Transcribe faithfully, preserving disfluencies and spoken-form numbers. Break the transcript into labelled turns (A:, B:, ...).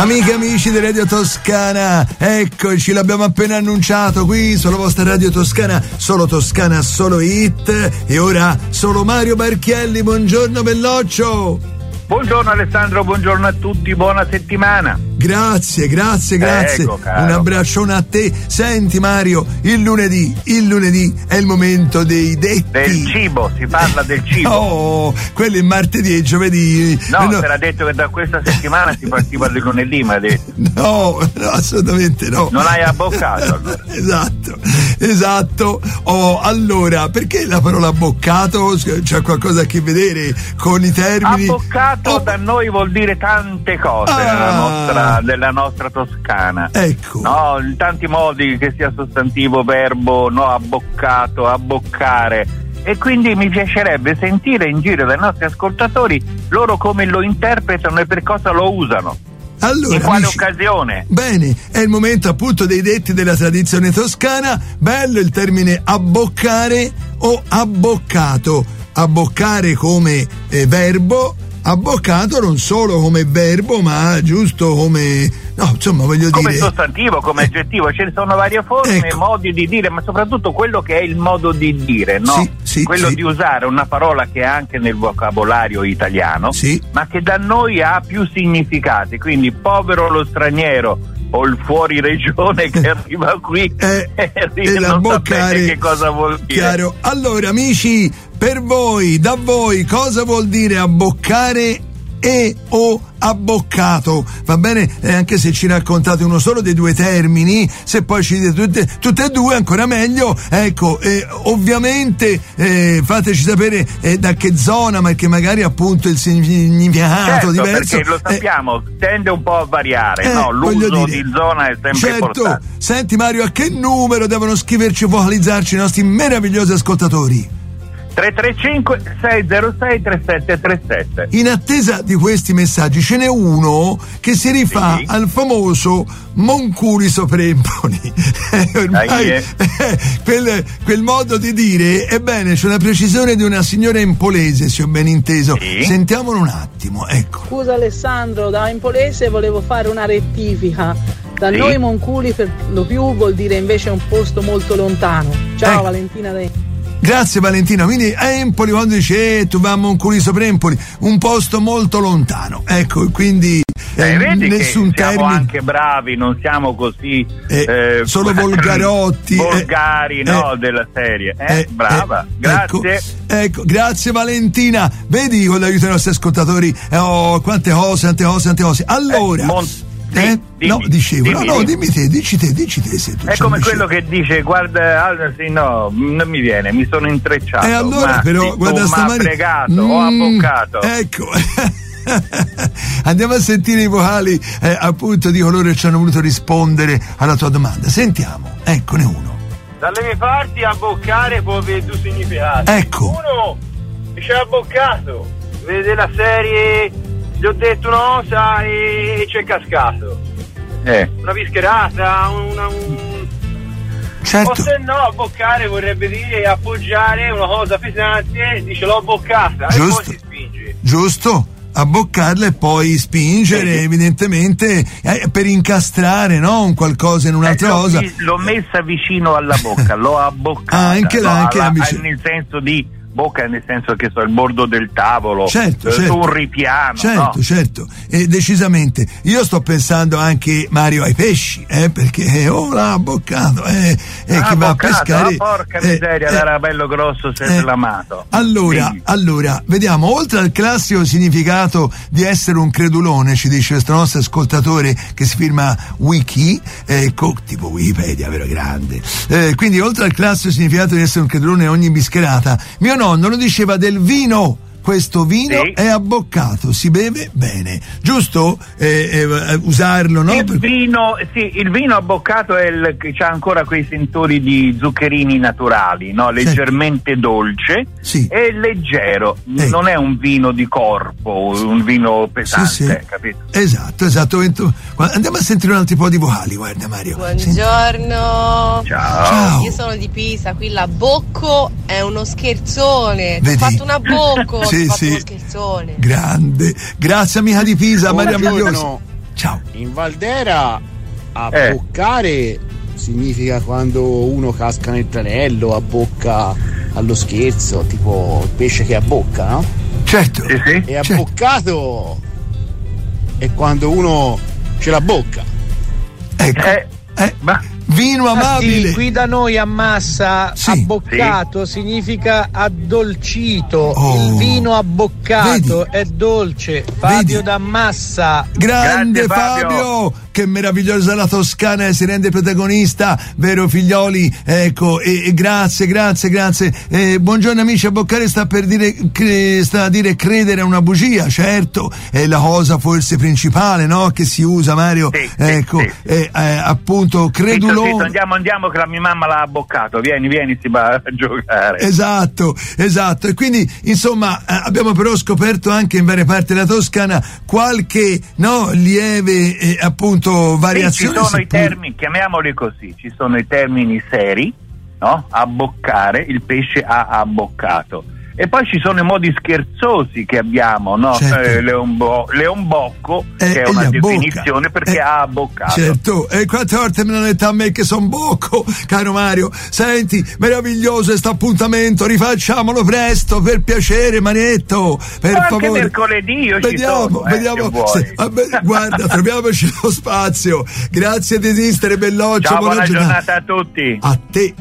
A: Amiche e amici di Radio Toscana, eccoci, l'abbiamo appena annunciato qui sulla vostra Radio Toscana, solo Toscana, solo hit. E ora solo Mario Barchielli. Buongiorno Belloccio.
B: Buongiorno Alessandro, buongiorno a tutti, buona settimana.
A: Grazie, grazie, grazie.
B: Ecco,
A: un abbraccione a te. Senti Mario, il lunedì, il lunedì è il momento dei detti.
B: Del cibo, si parla del cibo.
A: Oh, quello è martedì e giovedì.
B: No, no. T'era detto che da questa settimana si partiva del lunedì, ma hai detto.
A: No, no, assolutamente no.
B: Non hai abboccato allora.
A: Esatto, esatto. Oh, allora, perché la parola abboccato? C'ha qualcosa a che vedere con i termini?
B: Abboccato oh. da noi vuol dire tante cose ah. nella nostra della nostra Toscana.
A: Ecco.
B: No, in tanti modi, che sia sostantivo, verbo, no, abboccato, abboccare. E quindi mi piacerebbe sentire in giro dai nostri ascoltatori loro come lo interpretano e per cosa lo usano.
A: Allora,
B: in quale
A: amici,
B: occasione?
A: Bene, è il momento appunto dei detti della tradizione toscana. Bello il termine abboccare o abboccato. Abboccare come eh, verbo, abboccato non solo come verbo, ma giusto come, no, insomma, voglio
B: come
A: dire,
B: come sostantivo, come eh. aggettivo. Ce ne sono varie forme,
A: ecco.
B: modi di dire, ma soprattutto quello che è il modo di dire, no?
A: Sì, sì,
B: quello
A: sì.
B: di usare una parola che è anche nel vocabolario italiano,
A: sì.
B: ma che da noi ha più significati. Quindi povero lo straniero o il fuori regione che arriva qui
A: eh,
B: e
A: e
B: non sapete che cosa vuol dire.
A: Chiaro. Allora amici, per voi, da voi, cosa vuol dire abboccare e o abboccato? Va bene? Eh, anche se ci raccontate uno solo dei due termini, se poi ci dite tutte, tutte e due ancora meglio. Ecco, eh, ovviamente eh, fateci sapere eh, da che zona, ma che magari appunto il significato
B: certo,
A: diverso,
B: perché lo sappiamo, eh, tende un po' a variare,
A: eh,
B: no? L'uso
A: dire,
B: di zona è sempre
A: certo,
B: importante.
A: Senti Mario, a che numero devono scriverci e vocalizzarci i nostri meravigliosi ascoltatori?
B: tre tre cinque sei zero sei tre sette tre sette.
A: In attesa di questi messaggi ce n'è uno che si rifà sì. al famoso Monculi sopra Empoli. Ormai eh, quel, quel modo di dire, ebbene, c'è una precisione di una signora empolese, se ho ben inteso. Sì. Sentiamolo un attimo, ecco.
C: Scusa Alessandro, da empolese volevo fare una rettifica. Da sì. noi Monculi per lo più vuol dire invece un posto molto lontano. Ciao ecco. Valentina De.
A: Grazie Valentina, quindi Empoli, quando dice eh, tu vai a Monculi sopra Empoli, un posto molto lontano, ecco, quindi
B: eh,
A: eh,
B: vedi
A: nessun
B: che siamo
A: termine,
B: anche bravi, non siamo così
A: eh, eh, solo volgarotti
B: volgari
A: eh,
B: no
A: eh,
B: della serie eh,
A: eh,
B: brava,
A: eh,
B: grazie
A: ecco, ecco, grazie Valentina, vedi con l'aiuto dei nostri ascoltatori eh, oh, quante cose, tante cose, tante cose. Allora
B: eh, mon-
A: Eh?
B: Dimmi,
A: no, dicevo,
B: dimmi,
A: no, no,
B: dimmi.
A: dimmi te, dici te, dici te. Se tu
B: è come quello che dice, guarda, allora, sì, no, non mi viene, mi sono intrecciato.
A: E allora,
B: ma,
A: però,
B: sì,
A: guarda, stamani.
B: Mi ha fregato,
A: mm,
B: ho abboccato.
A: Ecco. Andiamo a sentire i vocali, eh, appunto, di coloro che ci hanno voluto rispondere alla tua domanda. Sentiamo, eccone uno.
D: Dalle mie parti, abboccare può avere due significati.
A: Ecco.
D: Uno, dice abboccato, vede la serie. Gli ho detto una cosa e c'è cascato.
B: Eh.
D: Una pischerata, una, un...
A: Certo.
D: O se no, abboccare vorrebbe dire appoggiare una cosa pesante, dice l'ho abboccata.
A: Giusto.
D: E poi si spinge.
A: Giusto. Abboccarla e poi spingere, sì. evidentemente, eh, per incastrare, no? Un qualcosa in un'altra
B: eh,
A: cosa.
B: L'ho messa vicino alla bocca, l'ho abboccata.
A: Ah, anche là,
B: no,
A: anche
B: alla,
A: là,
B: nel senso di bocca, nel senso che so il bordo del tavolo,
A: certo,
B: eh,
A: certo,
B: su un ripiano,
A: certo,
B: no?
A: certo, e decisamente io sto pensando anche, Mario, ai pesci, eh, perché eh, oh l'ha abboccato, eh, eh,
B: ah,
A: chi va a pescare,
B: ah, porca
A: eh,
B: miseria,
A: eh,
B: era bello grosso se
A: eh,
B: l'amato.
A: Allora,
B: sì.
A: allora, vediamo, oltre al classico significato di essere un credulone, ci dice questo nostro ascoltatore che si firma Wiki, eh, co, tipo Wikipedia, vero, grande, eh, quindi oltre al classico significato di essere un credulone a ogni bischerata, mio nonno lo diceva del vino. Questo vino sì. è abboccato, si beve bene, giusto? Eh, eh, usarlo, no?
B: Il
A: per...
B: vino, sì, il vino abboccato è il, c'ha ancora quei sentori di zuccherini naturali, no? Leggermente certo. dolce
A: sì.
B: e leggero,
A: eh.
B: non è un vino di corpo, un vino pesante,
A: sì, sì.
B: capito?
A: Esatto, esatto. Andiamo a sentire un altro po' di vocali, guarda Mario.
E: Buongiorno.
B: Ciao.
A: Ciao.
E: Io sono di Pisa, qui la Bocco è uno scherzone.
A: Vedi?
E: Ho fatto una Bocco.
A: Sì,
E: fatto
A: sì.
E: uno scherzone.
A: Grande, grazie amica di Pisa, meraviglioso. ciao.
F: In Valdera
B: Eh.
F: abboccare significa quando uno casca nel tranello, abbocca allo scherzo, tipo il pesce che abbocca, no?
A: Certo.
B: Sì, sì.
F: E
A: Certo.
F: abboccato è quando uno ce la bocca.
A: Ecco.
B: Eh,
A: Eh,
B: ma
A: vino
G: Ah,
A: amabile.
G: sì, qui da noi a Massa
A: Sì.
G: abboccato significa addolcito.
A: Oh.
G: Il vino abboccato
A: Vedi?
G: è dolce. Fabio
A: Vedi?
G: da Massa.
A: Grande
B: Grazie, Fabio.
A: Fabio, che meravigliosa la Toscana, eh, si rende protagonista, vero figlioli? Ecco, e, e grazie, grazie, grazie. Eh, buongiorno amici, a Boccare sta per dire, cre, sta a dire credere è una bugia, certo, è la cosa forse principale, no? Che si usa, Mario.
B: Sì, sì,
A: ecco,
B: sì.
A: eh, eh, appunto,
B: Zitto,
A: credulone.
B: zitto, andiamo, andiamo che la mia mamma l'ha abboccato. Vieni, vieni, si va a giocare.
A: Esatto, esatto. E quindi, insomma, eh, abbiamo però scoperto anche in varie parti della Toscana qualche, no, lieve, eh, appunto,
B: Sì, ci
A: variazione.
B: sono i
A: seppur-
B: termini, chiamiamoli così, ci sono i termini seri, no? Abboccare, il pesce ha abboccato. E poi ci sono i modi scherzosi che abbiamo, no?
A: Certo.
B: Eh, leonbo- leonbocco,
A: Eh,
B: che è
A: e
B: una
A: gli abbocca.
B: definizione perché
A: Eh,
B: ha abboccato.
A: Certo, e quante volte me l'hanno detto a me che son bocco, caro Mario. Senti, meraviglioso questo appuntamento, rifacciamolo presto, per piacere, Manietto, per
B: Ma anche
A: favore.
B: mercoledì io ci
A: vediamo,
B: sono, eh,
A: vediamo.
B: se vuoi.
A: se- vabbè, guarda, troviamoci lo spazio. Grazie di esistere, Belloccio.
B: Ciao, buona giornata a tutti.
A: A te.